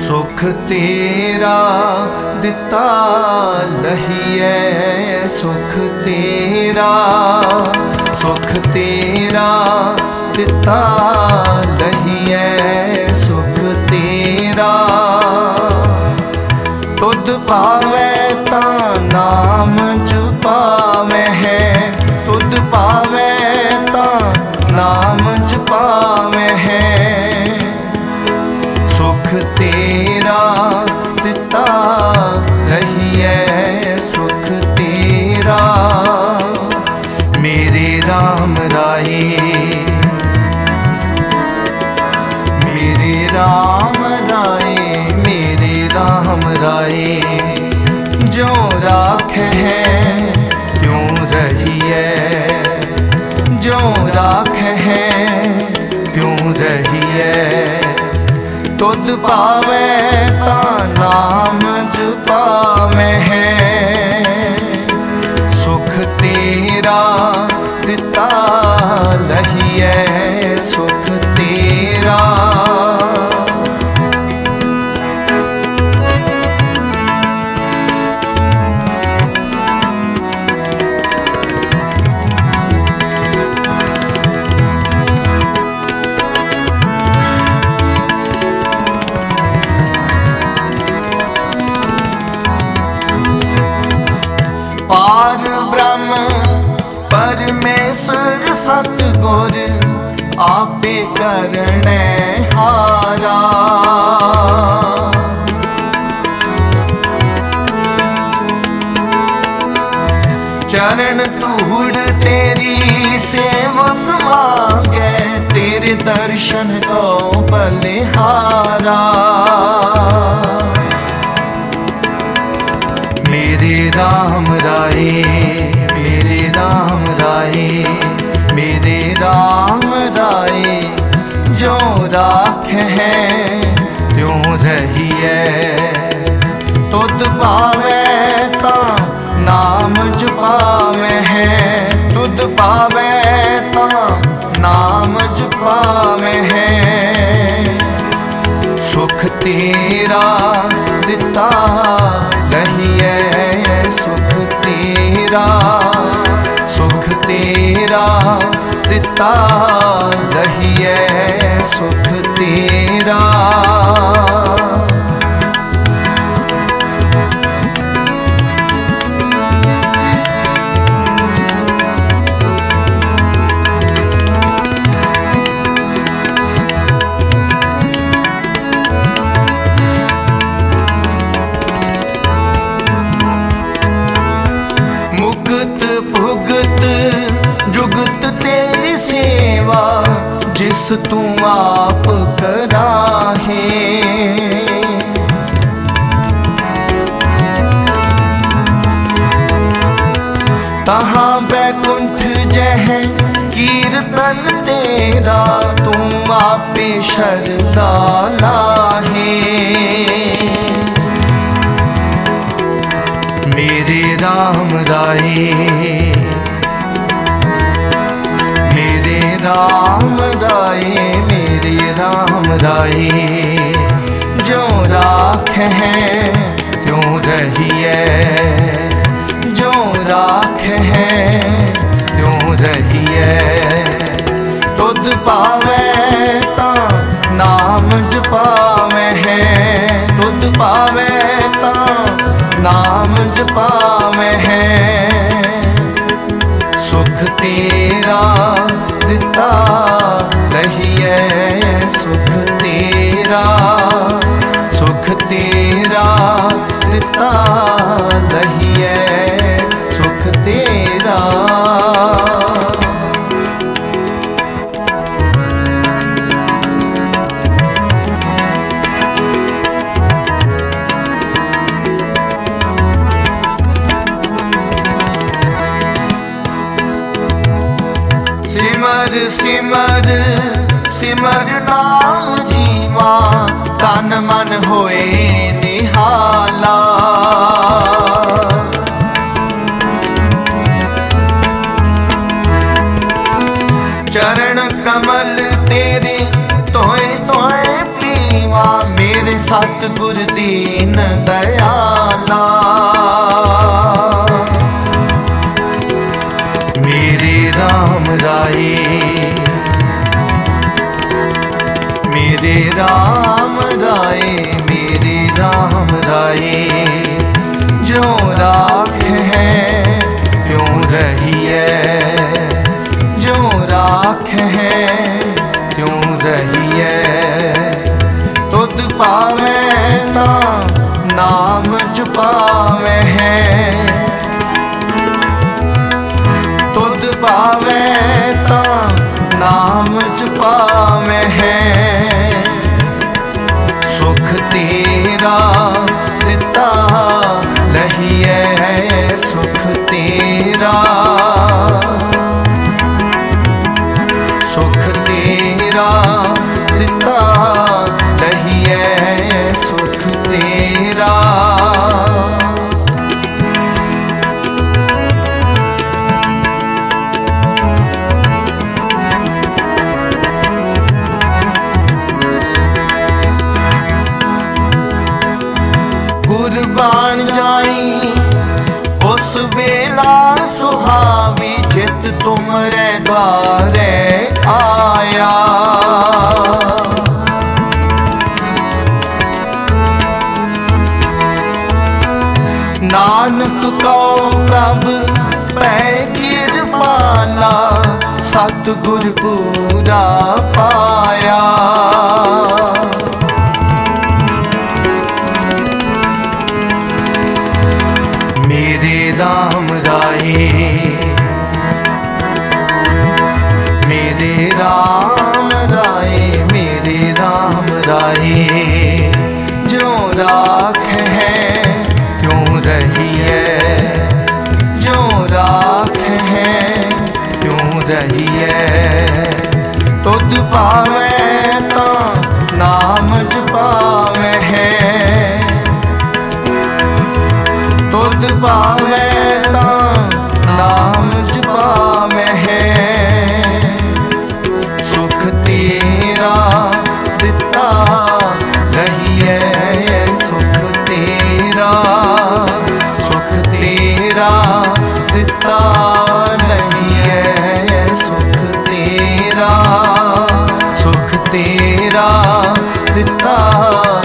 सुख तेरा दिता लहिए, सुख तेरा दिता लहिए, सुख तेरा तुध पावे ता नाम जपावे है, तुध पावे ता नाम जपावे है। सुख तेरा दिता लहिए, सुख तेरा मेरे राम राये, मेरे राम राये, मेरे राम राये। जो राखे है त्यों रहिए, जो राखे है त्यों रहिए। तुध पावे ता नाम जपावे है, सुख तेरा दिता लहिए, सुख तेरा। पार ब्रह्म परमेश्वर सतगुर आपे करने हारा। चरण धूड़ तेरी सेवक मांगे, तेरे दर्शन को बलिहारा। मेरे राम राये, मेरे राम राये, मेरे राम राये। जो राख है त्यों रहिए, तुध पावे ता नाम जपावे है, तुध पावे ता नाम जपावे है। सुख तेरा दिता लहिए, सुख तेरा, सुख तेरा दिता लहिए, सुख तेरा। भुगत जुगत तेरी सेवा, जिस तू आप कराहे। तहाँ बैकुंठ जह कीर्तन तेरा, तू आपे शरदा लाहे। मेरे राम राये, मेरे राम राये, मेरे राम राये। जो राख है त्यों रहिए, जो राख है त्यों रहिए। तुध पावे ता नाम जपावे है, तुध पावे ता नाम जपावे है। सुख तेरा दिता लहिए, सुख तेरा, सुख तेरा दिता लहिए, सुख तेरा। सिमर सिमर नाम जीवा, तन मन होए निहाला। चरण कमल तेरे तोए तोए पीवा, मेरे साथ सतगुर दीन दयाला। मेरे राम राए, मेरे राम राए, मेरे राम राए, जो राख है क्यों रही है, जो राख है क्यों रही है। तुद पावे ता नाम जपावे है, तुद पावे ता नाम जपावे है। सुख तेरा दिता लहिए, सुख तेरा, सुख तेरा दिता लहिए, सुख तेरा। कुर्बान जाई उस बेला सुहावी, जित तुमरे द्वारे आया। नानक को प्रभ पै किरपाला, सतगुर पूरा पाया। मेरे राम राए, मेरे राम राए, मेरे राम राए, जो राख है क्यों रही है, जो राख है क्यों रही है। तुद पावे ता नाम जपावे है, तुद पावे ता नाम जपावे है। सुख तेरा दिता लहिए, सुख तेरा, सुख तेरा दिता लहिए, सुख तेरा, सुख तेरा दिता